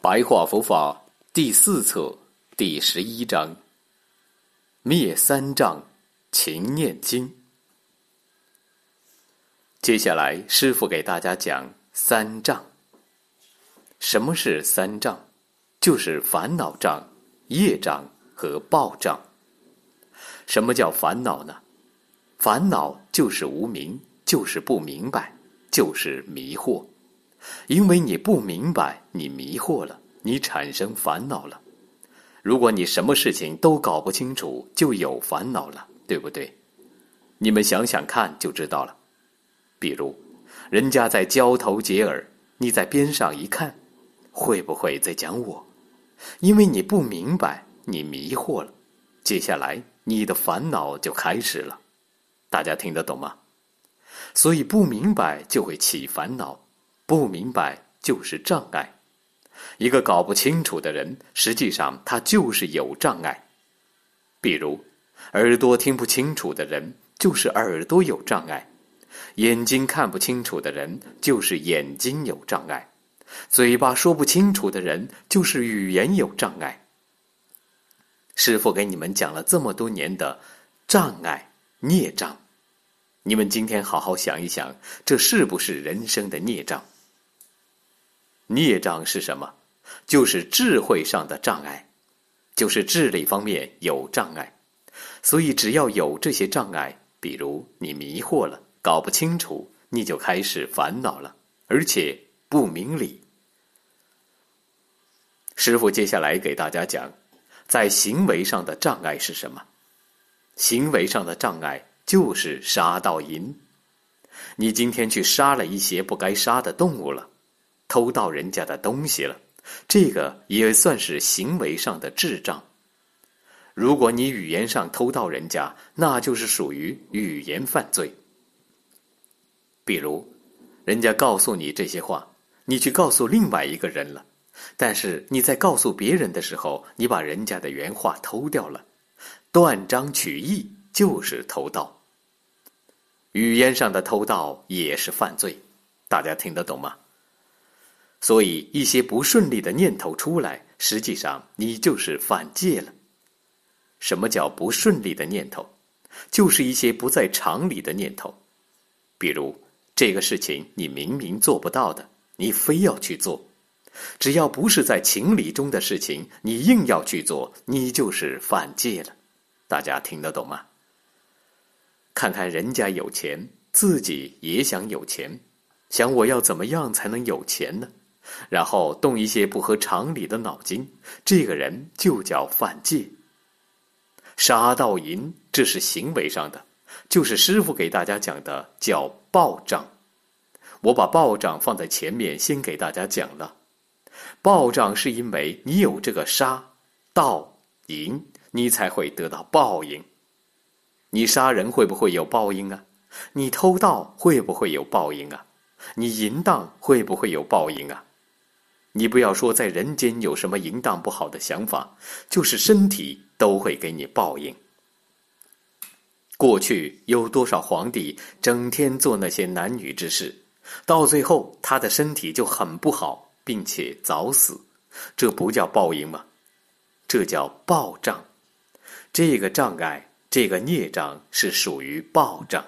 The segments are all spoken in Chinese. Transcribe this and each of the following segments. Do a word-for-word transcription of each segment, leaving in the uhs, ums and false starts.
白话佛法第四册第十一章：灭三障，勤念经。接下来，师父给大家讲三障。什么是三障？就是烦恼障、业障和报障。什么叫烦恼呢？烦恼就是无明，就是不明白，就是迷惑。因为你不明白，你迷惑了，你产生烦恼了。如果你什么事情都搞不清楚，就有烦恼了，对不对？你们想想看就知道了。比如，人家在交头接耳，你在边上一看，会不会在讲我？因为你不明白，你迷惑了，接下来你的烦恼就开始了。大家听得懂吗？所以不明白就会起烦恼，不明白就是障碍。一个搞不清楚的人，实际上他就是有障碍。比如，耳朵听不清楚的人，就是耳朵有障碍；眼睛看不清楚的人，就是眼睛有障碍；嘴巴说不清楚的人，就是语言有障碍。师父给你们讲了这么多年的障碍、孽障，你们今天好好想一想，这是不是人生的孽障？孽障是什么？就是智慧上的障碍，就是智力方面有障碍。所以只要有这些障碍，比如你迷惑了，搞不清楚，你就开始烦恼了，而且不明理。师父接下来给大家讲，在行为上的障碍是什么？行为上的障碍就是杀盗淫。你今天去杀了一些不该杀的动物了，偷盗人家的东西了，这个也算是行为上的智障。如果你语言上偷盗人家，那就是属于语言犯罪。比如，人家告诉你这些话，你去告诉另外一个人了，但是你在告诉别人的时候，你把人家的原话偷掉了，断章取义就是偷盗。语言上的偷盗也是犯罪，大家听得懂吗？所以一些不顺利的念头出来，实际上你就是犯戒了。什么叫不顺利的念头？就是一些不在常理的念头。比如，这个事情你明明做不到的，你非要去做。只要不是在情理中的事情，你硬要去做，你就是犯戒了。大家听得懂吗？看看人家有钱，自己也想有钱，想我要怎么样才能有钱呢？然后动一些不合常理的脑筋，这个人就叫犯戒。杀盗淫，这是行为上的，就是师父给大家讲的叫报障。我把报障放在前面，先给大家讲了。报障是因为你有这个杀、盗、淫，你才会得到报应。你杀人会不会有报应啊？你偷盗会不会有报应啊？你淫荡会不会有报应啊？你不要说在人间有什么淫荡不好的想法，就是身体都会给你报应。过去有多少皇帝整天做那些男女之事，到最后他的身体就很不好，并且早死，这不叫报应吗？这叫报障。这个障碍，这个孽障是属于报障。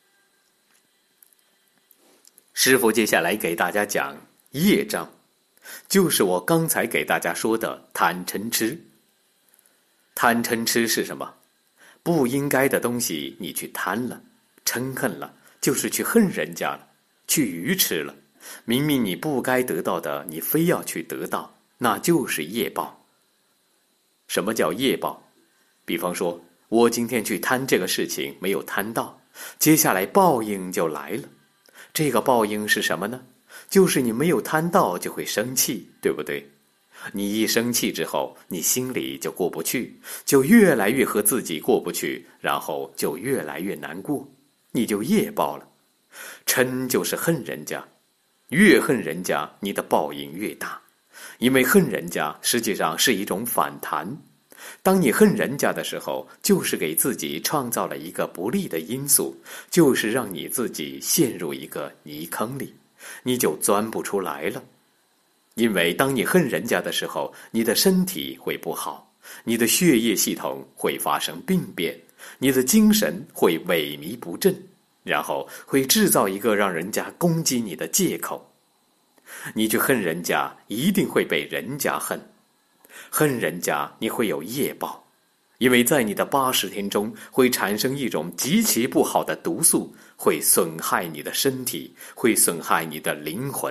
师父接下来给大家讲业障，就是我刚才给大家说的贪嗔痴。贪嗔痴是什么？不应该的东西你去贪了，嗔恨了，就是去恨人家了，去愚痴了。明明你不该得到的，你非要去得到，那就是业报。什么叫业报？比方说，我今天去贪这个事情没有贪到，接下来报应就来了。这个报应是什么呢？就是你没有贪到就会生气，对不对？你一生气之后，你心里就过不去，就越来越和自己过不去，然后就越来越难过，你就业报了。嗔就是恨人家，越恨人家，你的报应越大，因为恨人家实际上是一种反弹。当你恨人家的时候，就是给自己创造了一个不利的因素，就是让你自己陷入一个泥坑里，你就钻不出来了。 因为当你恨人家的时候，你的身体会不好，你的血液系统会发生病变，你的精神会萎靡不振，然后会制造一个让人家攻击你的借口。你去恨人家，一定会被人家恨。恨人家，你会有业报，因为在你的八十天中会产生一种极其不好的毒素，会损害你的身体，会损害你的灵魂。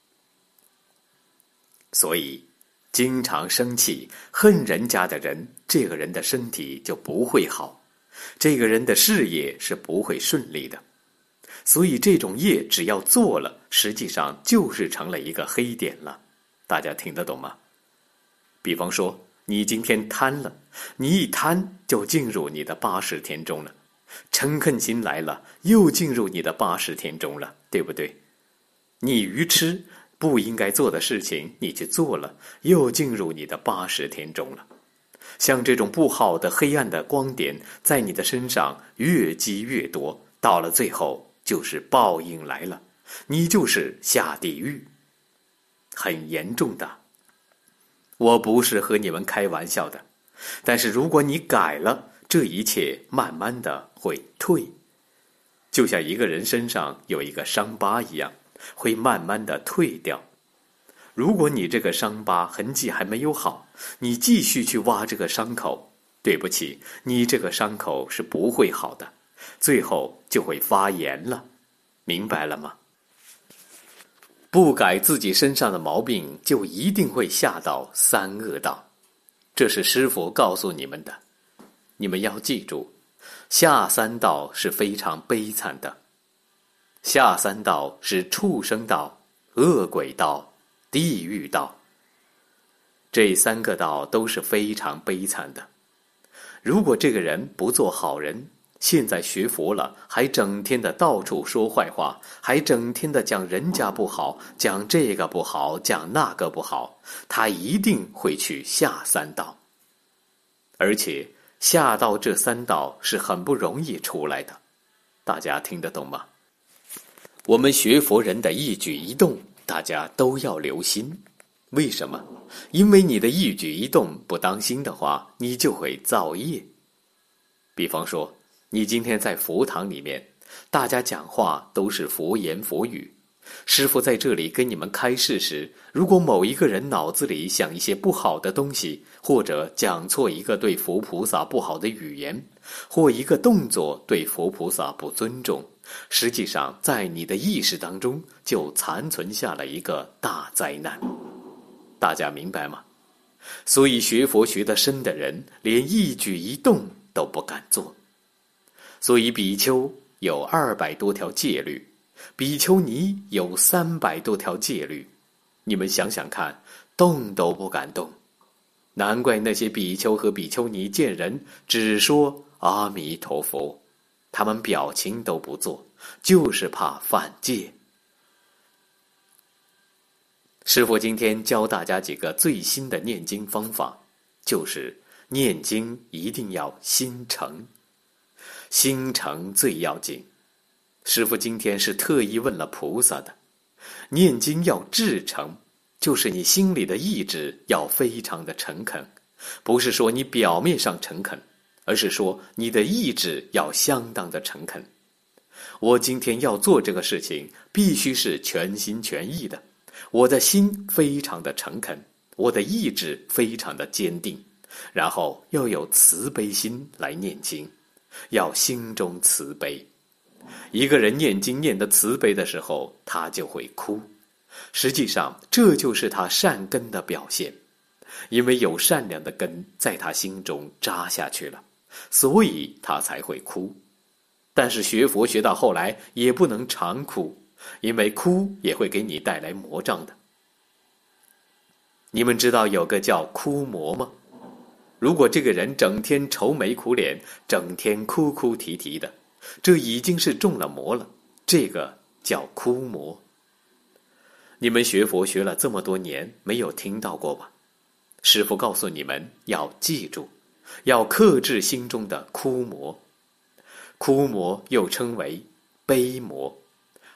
所以，经常生气、恨人家的人，这个人的身体就不会好，这个人的事业是不会顺利的。所以这种业只要做了，实际上就是成了一个黑点了。大家听得懂吗？比方说，你今天贪了，你一贪就进入你的八十天中了，嗔恨心来了，又进入你的八十天中了，对不对？你愚痴，不应该做的事情你去做了，又进入你的八十天中了。像这种不好的黑暗的光点在你的身上越积越多，到了最后就是报应来了，你就是下地狱，很严重的。我不是和你们开玩笑的，但是如果你改了，这一切慢慢的会退，就像一个人身上有一个伤疤一样，会慢慢的退掉。如果你这个伤疤痕迹还没有好，你继续去挖这个伤口，对不起，你这个伤口是不会好的，最后就会发炎了，明白了吗？不改自己身上的毛病，就一定会下到三恶道。这是师父告诉你们的，你们要记住，下三道是非常悲惨的。下三道是畜生道、恶鬼道、地狱道，这三个道都是非常悲惨的。如果这个人不做好人，现在学佛了，还整天的到处说坏话，还整天的讲人家不好，讲这个不好，讲那个不好，他一定会去下三道。而且下到这三道是很不容易出来的，大家听得懂吗？我们学佛人的一举一动，大家都要留心。为什么？因为你的一举一动不当心的话，你就会造业。比方说，你今天在佛堂里面，大家讲话都是佛言佛语，师父在这里跟你们开示时，如果某一个人脑子里想一些不好的东西，或者讲错一个对佛菩萨不好的语言，或一个动作对佛菩萨不尊重，实际上在你的意识当中就残存下了一个大灾难。大家明白吗？所以学佛学得深的人，连一举一动都不敢做。所以比丘有二百多条戒律，比丘尼有三百多条戒律，你们想想看，动都不敢动。难怪那些比丘和比丘尼见人只说阿弥陀佛，他们表情都不做，就是怕犯戒。师父今天教大家几个最新的念经方法，就是念经一定要心诚，心诚最要紧。师父今天是特意问了菩萨的，念经要至诚，就是你心里的意志要非常的诚恳，不是说你表面上诚恳，而是说你的意志要相当的诚恳。我今天要做这个事情，必须是全心全意的，我的心非常的诚恳，我的意志非常的坚定，然后要有慈悲心来念经，要心中慈悲。一个人念经念得慈悲的时候，他就会哭。实际上，这就是他善根的表现，因为有善良的根在他心中扎下去了，所以他才会哭。但是学佛学到后来，也不能常哭，因为哭也会给你带来魔障的。你们知道有个叫哭魔吗？如果这个人整天愁眉苦脸，整天哭哭啼啼的，这已经是中了魔了，这个叫哭魔。你们学佛学了这么多年，没有听到过吧？师父告诉你们要记住，要克制心中的哭魔。哭魔又称为悲魔，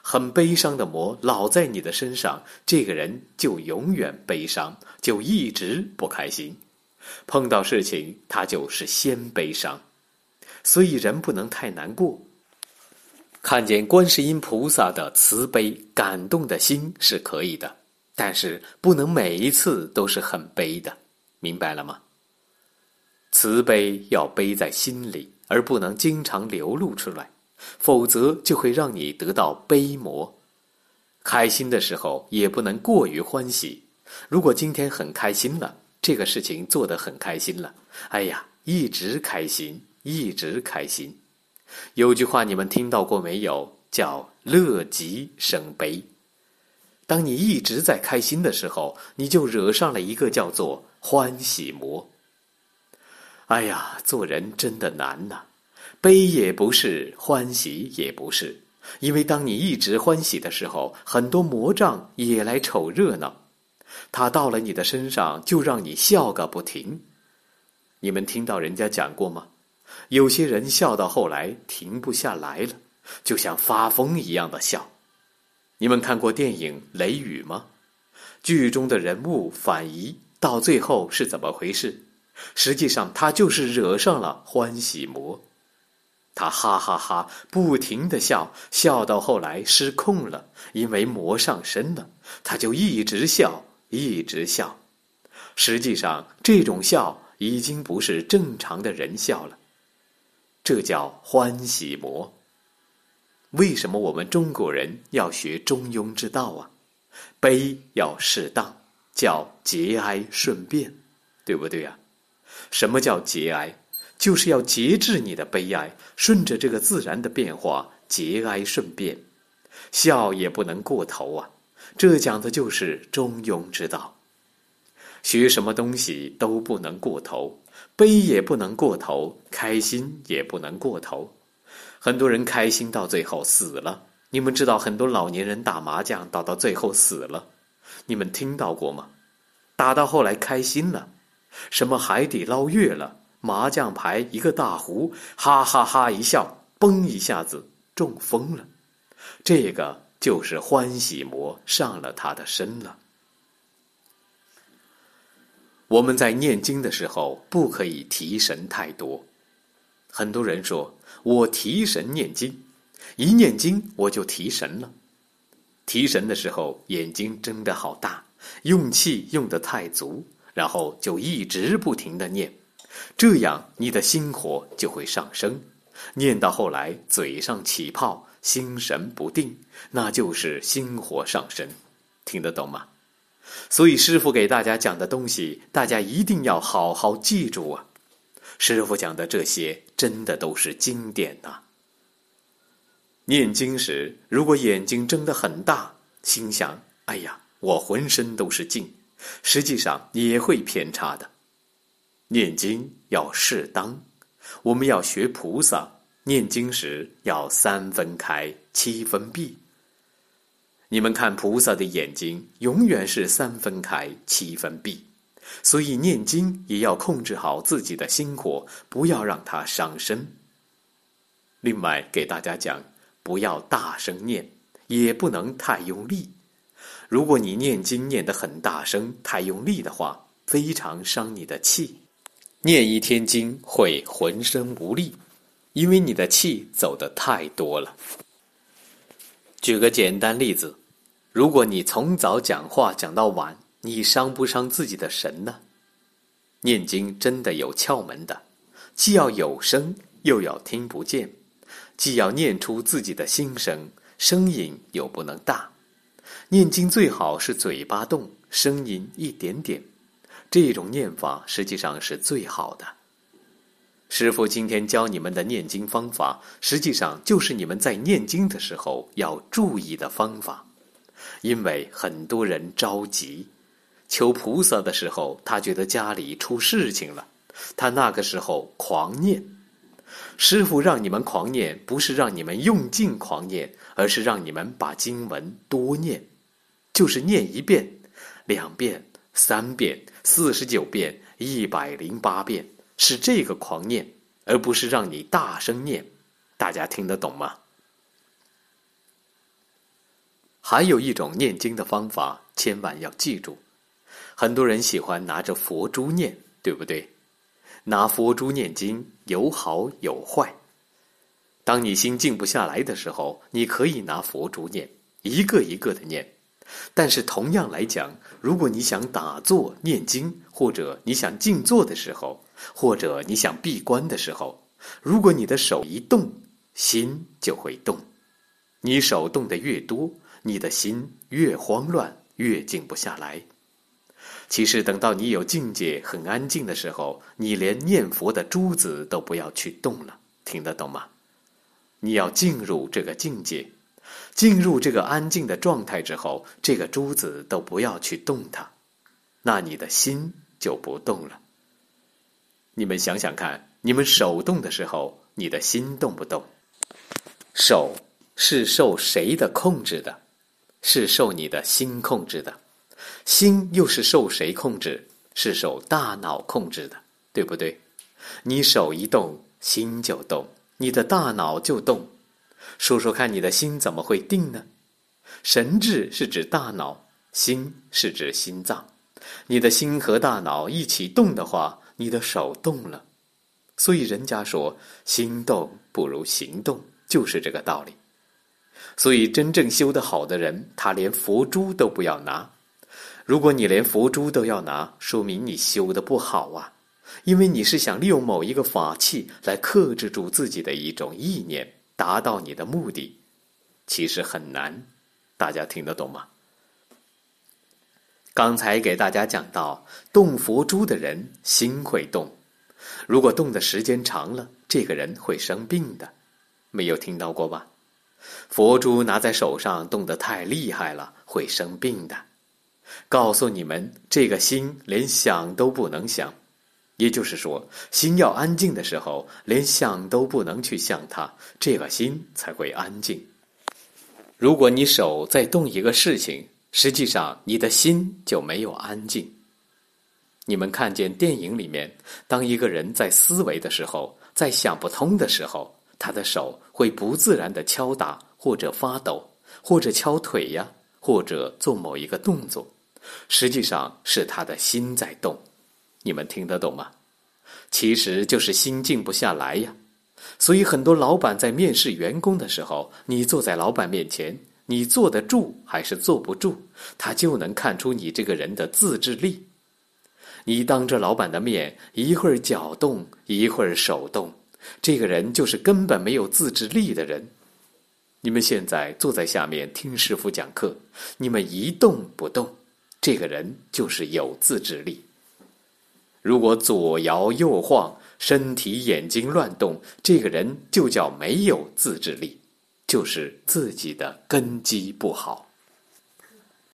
很悲伤的魔老在你的身上，这个人就永远悲伤，就一直不开心。碰到事情，他就是先悲伤。所以人不能太难过。看见观世音菩萨的慈悲感动的心是可以的，但是不能每一次都是很悲的，明白了吗？慈悲要背在心里，而不能经常流露出来，否则就会让你得到悲魔。开心的时候也不能过于欢喜，如果今天很开心了，这个事情做得很开心了，哎呀，一直开心，一直开心。有句话你们听到过没有？叫乐极生悲。当你一直在开心的时候，你就惹上了一个叫做欢喜魔。哎呀，做人真的难呐，悲也不是，欢喜也不是。因为当你一直欢喜的时候，很多魔障也来瞅热闹，他到了你的身上就让你笑个不停。你们听到人家讲过吗？有些人笑到后来停不下来了，就像发疯一样的笑。你们看过电影《雷雨》吗？剧中的人物反移到最后是怎么回事？实际上他就是惹上了欢喜魔。他哈哈哈不停地笑，笑到后来失控了，因为魔上身了，他就一直笑，一直笑。实际上这种笑已经不是正常的人笑了，这叫欢喜魔。为什么我们中国人要学中庸之道啊？悲要适当，叫节哀顺变，对不对啊？什么叫节哀？就是要节制你的悲哀，顺着这个自然的变化，节哀顺变。笑也不能过头啊，这讲的就是中庸之道。学什么东西都不能过头，悲也不能过头，开心也不能过头。很多人开心到最后死了，你们知道很多老年人打麻将打到最后死了，你们听到过吗？打到后来开心了，什么海底捞月了，麻将牌一个大壶，哈哈哈一笑，嘣一下子中风了，这个就是欢喜魔上了他的身了。我们在念经的时候不可以提神太多。很多人说我提神念经，一念经我就提神了。提神的时候眼睛睁得好大，用气用得太足，然后就一直不停地念，这样你的心火就会上升，念到后来嘴上起泡，心神不定，那就是心火上升。听得懂吗？所以师父给大家讲的东西，大家一定要好好记住啊！师父讲的这些真的都是经典啊。念经时，如果眼睛睁得很大，心想哎呀，我浑身都是劲，实际上也会偏差的。念经要适当，我们要学菩萨，念经时要三分开，七分闭。你们看菩萨的眼睛永远是三分开，七分闭，所以念经也要控制好自己的心火，不要让它伤身。另外给大家讲，不要大声念，也不能太用力。如果你念经念得很大声，太用力的话，非常伤你的气。念一天经会浑身无力，因为你的气走得太多了。举个简单例子，如果你从早讲话讲到晚，你伤不伤自己的神呢？念经真的有窍门的，既要有声，又要听不见，既要念出自己的心声，声音又不能大。念经最好是嘴巴动，声音一点点，这种念法实际上是最好的。师父今天教你们的念经方法，实际上就是你们在念经的时候要注意的方法。因为很多人着急，求菩萨的时候，他觉得家里出事情了，他那个时候狂念。师父让你们狂念，不是让你们用劲狂念，而是让你们把经文多念，就是念一遍、两遍、三遍、四十九遍、一百零八遍，是这个狂念，而不是让你大声念。大家听得懂吗？ 还有一种念经的方法，千万要记住。很多人喜欢拿着佛珠念，对不对？拿佛珠念经有好有坏。当你心静不下来的时候，你可以拿佛珠念，一个一个的念。但是同样来讲，如果你想打坐念经，或者你想静坐的时候，或者你想闭关的时候，如果你的手一动，心就会动。你手动得越多，你的心越慌乱，越静不下来。其实等到你有境界很安静的时候，你连念佛的珠子都不要去动了，听得懂吗？你要进入这个境界，进入这个安静的状态之后，这个珠子都不要去动它，那你的心就不动了。你们想想看，你们手动的时候，你的心动不动？手是受谁的控制的？是受你的心控制的。心又是受谁控制？是受大脑控制的，对不对？你手一动，心就动，你的大脑就动。说说看，你的心怎么会定呢？神志是指大脑，心是指心脏。你的心和大脑一起动的话，你的手动了。所以人家说，心动不如行动，就是这个道理。所以真正修得好的人，他连佛珠都不要拿。如果你连佛珠都要拿，说明你修得不好啊。因为你是想利用某一个法器来克制住自己的一种意念，达到你的目的，其实很难。大家听得懂吗？刚才给大家讲到，动佛珠的人心会动，如果动的时间长了，这个人会生病的。没有听到过吧？佛珠拿在手上动得太厉害了，会生病的。告诉你们，这个心连想都不能想，也就是说，心要安静的时候，连想都不能去想它，这个心才会安静。如果你手在动一个事情，实际上你的心就没有安静。你们看见电影里面，当一个人在思维的时候，在想不通的时候，他的手会不自然地敲打，或者发抖，或者敲腿呀，或者做某一个动作，实际上是他的心在动。你们听得懂吗？其实就是心静不下来呀。所以很多老板在面试员工的时候，你坐在老板面前，你坐得住还是坐不住，他就能看出你这个人的自制力。你当着老板的面，一会儿脚动，一会儿手动，这个人就是根本没有自制力的人。你们现在坐在下面听师父讲课，你们一动不动，这个人就是有自制力。如果左摇右晃，身体眼睛乱动，这个人就叫没有自制力，就是自己的根基不好。